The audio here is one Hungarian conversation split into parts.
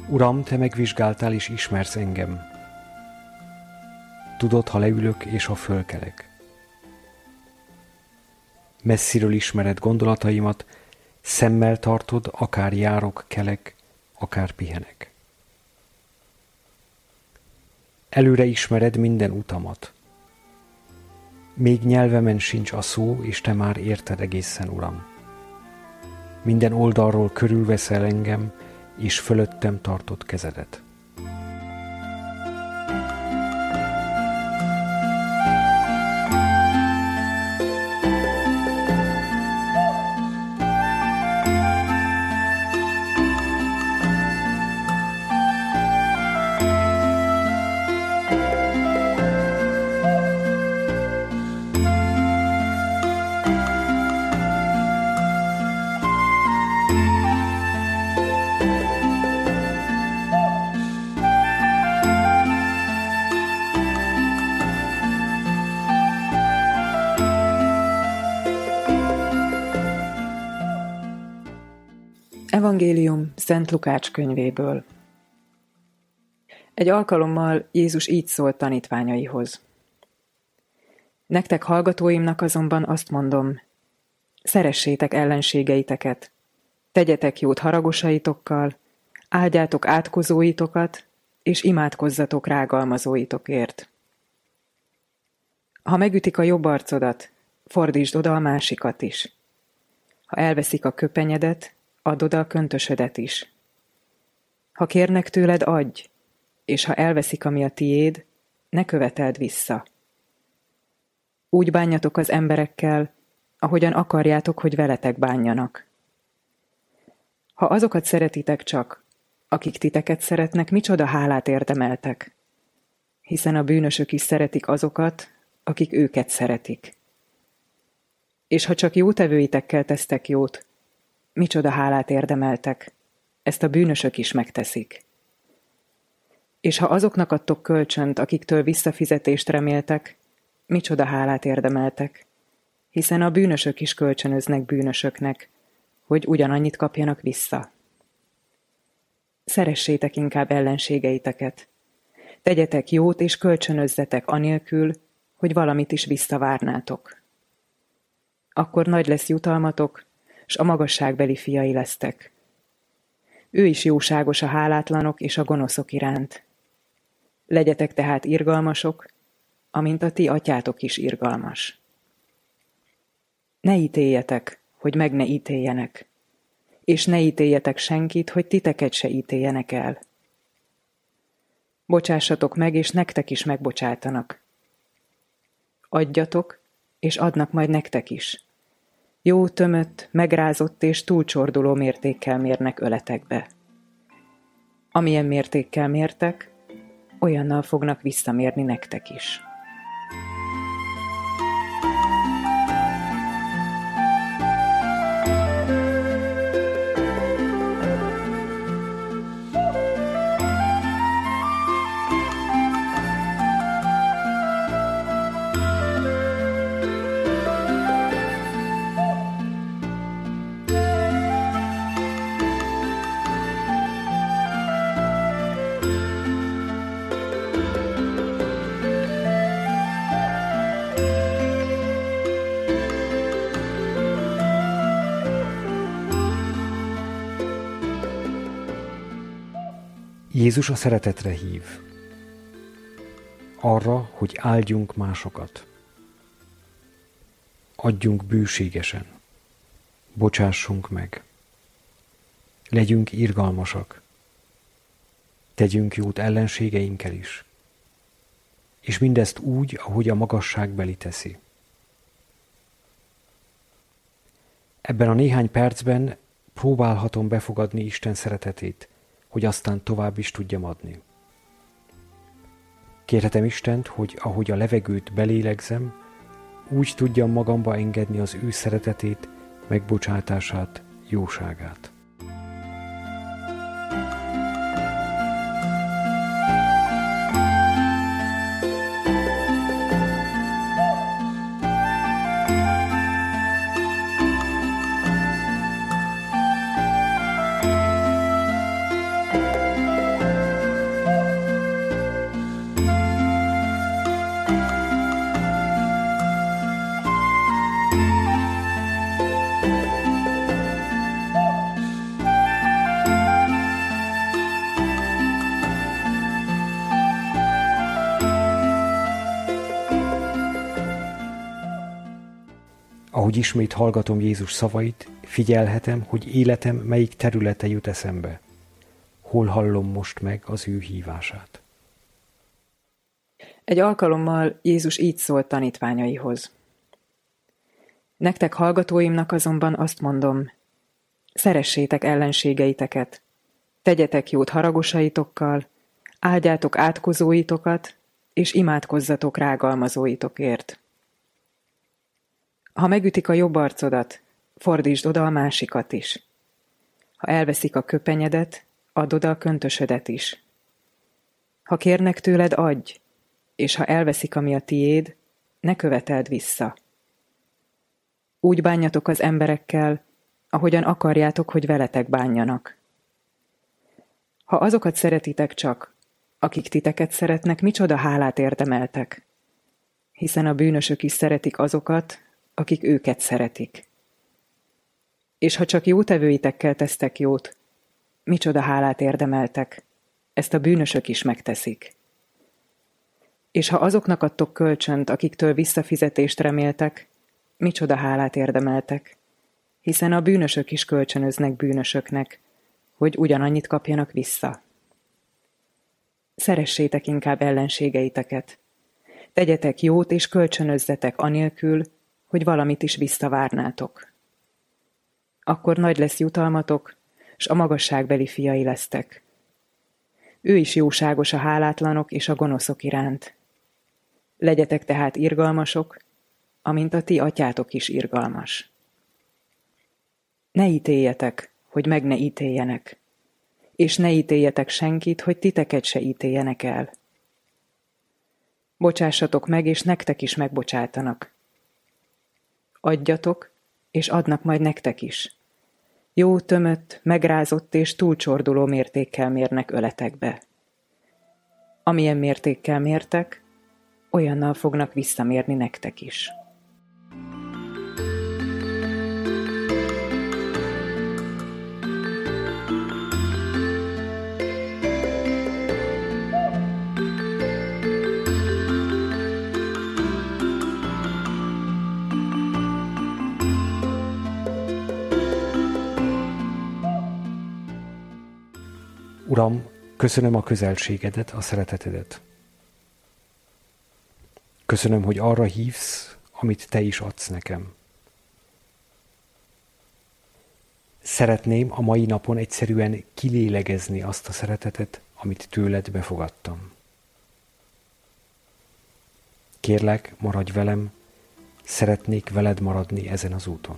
Uram, te megvizsgáltál és ismersz engem. Tudod, ha leülök és ha fölkelek. Messziről ismered gondolataimat, szemmel tartod, akár járok, kelek, akár pihenek. Előre ismered minden utamat. Még nyelvemen sincs a szó, és te már érted egészen, Uram. Minden oldalról körülveszel engem, és fölöttem tartod kezedet. Evangélium Szent Lukács könyvéből. Egy alkalommal Jézus így szólt tanítványaihoz. Nektek hallgatóimnak azonban azt mondom, szeressétek ellenségeiteket, tegyetek jót haragosaitokkal, áldjátok átkozóitokat, és imádkozzatok rágalmazóitokért. Ha megütik a jobb arcodat, fordítsd oda a másikat is. Ha elveszik a köpenyedet, add oda a köntösödet is. Ha kérnek tőled, adj, és ha elveszik, ami a tiéd, ne követeld vissza. Úgy bánjatok az emberekkel, ahogyan akarjátok, hogy veletek bánjanak. Ha azokat szeretitek csak, akik titeket szeretnek, micsoda hálát érdemeltek, hiszen a bűnösök is szeretik azokat, akik őket szeretik. És ha csak jótevőitekkel tesztek jót, micsoda hálát érdemeltek, ezt a bűnösök is megteszik. És ha azoknak adtok kölcsönt, akiktől visszafizetést reméltek, micsoda hálát érdemeltek, hiszen a bűnösök is kölcsönöznek bűnösöknek, hogy ugyanannyit kapjanak vissza. Szeressétek inkább ellenségeiteket. Tegyetek jót és kölcsönözzetek anélkül, hogy valamit is visszavárnátok. Akkor nagy lesz jutalmatok, s a magasságbeli fiai lesztek. Ő is jóságos a hálátlanok és a gonoszok iránt. Legyetek tehát irgalmasok, amint a ti atyátok is irgalmas. Ne ítéljetek, hogy meg ne ítéljenek, és ne ítéljetek senkit, hogy titeket se ítéljenek el. Bocsássatok meg, és nektek is megbocsátanak. Adjatok, és adnak majd nektek is. Jó, tömött, megrázott és túlcsorduló mértékkel mérnek öletekbe. Amilyen mértékkel mértek, olyannal fognak visszamérni nektek is. Jézus a szeretetre hív. Arra, hogy áldjunk másokat. Adjunk bőségesen. Bocsássunk meg. Legyünk irgalmasak. Tegyünk jót ellenségeinkkel is. És mindezt úgy, ahogy a magasságbeli teszi. Ebben a néhány percben próbálhatom befogadni Isten szeretetét, hogy aztán tovább is tudjam adni. Kérhetem Istent, hogy ahogy a levegőt belélegzem, úgy tudjam magamba engedni az ő szeretetét, megbocsátását, jóságát. Ahogy ismét hallgatom Jézus szavait, figyelhetem, hogy életem melyik területe jut eszembe. Hol hallom most meg az ő hívását. Egy alkalommal Jézus így szólt tanítványaihoz. Nektek hallgatóimnak azonban azt mondom, szeressétek ellenségeiteket, tegyetek jót haragosaitokkal, áldjátok átkozóitokat, és imádkozzatok rágalmazóitokért. Ha megütik a jobb arcodat, fordítsd oda a másikat is. Ha elveszik a köpenyedet, add oda a köntösödet is. Ha kérnek tőled, adj, és ha elveszik, ami a tiéd, ne követeld vissza. Úgy bánjatok az emberekkel, ahogyan akarjátok, hogy veletek bánjanak. Ha azokat szeretitek csak, akik titeket szeretnek, micsoda hálát érdemeltek, hiszen a bűnösök is szeretik azokat, akik őket szeretik. És ha csak jótevőitekkel tesztek jót, micsoda hálát érdemeltek, ezt a bűnösök is megteszik. És ha azoknak adtok kölcsönt, akiktől visszafizetést reméltek, micsoda hálát érdemeltek, hiszen a bűnösök is kölcsönöznek bűnösöknek, hogy ugyanannyit kapjanak vissza. Szeressétek inkább ellenségeiteket. Tegyetek jót és kölcsönözzetek anélkül, hogy valamit is visszavárnátok. Akkor nagy lesz jutalmatok, s a magasságbeli fiai lesztek. Ő is jóságos a hálátlanok és a gonoszok iránt. Legyetek tehát irgalmasok, amint a ti atyátok is irgalmas. Ne ítéljetek, hogy meg ne ítéljenek, és ne ítéljetek senkit, hogy titeket se ítéljenek el. Bocsássatok meg, és nektek is megbocsátanak. Adjatok, és adnak majd nektek is. Jó, tömött, megrázott és túlcsorduló mértékkel mérnek öletekbe. Amilyen mértékkel mértek, olyannal fognak visszamérni nektek is. Uram, köszönöm a közelségedet, a szeretetedet. Köszönöm, hogy arra hívsz, amit te is adsz nekem. Szeretném a mai napon egyszerűen kilélegezni azt a szeretetet, amit tőled befogadtam. Kérlek, maradj velem, szeretnék veled maradni ezen az úton.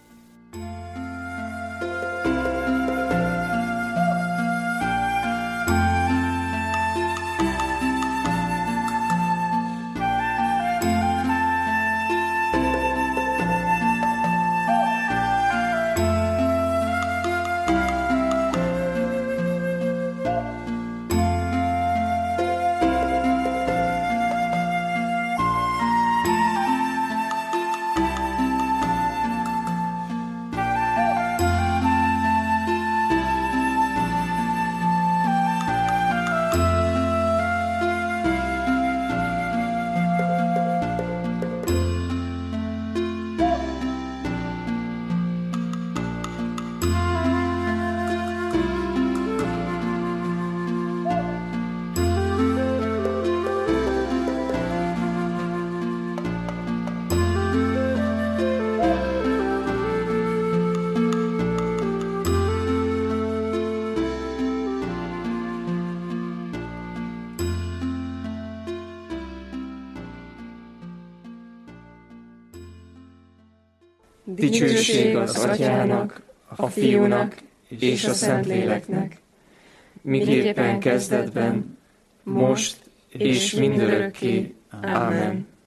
Dicsőség az Atyának, a Fiúnak és a Szentléleknek, miképpen kezdetben, most és mindörökké. Ámen.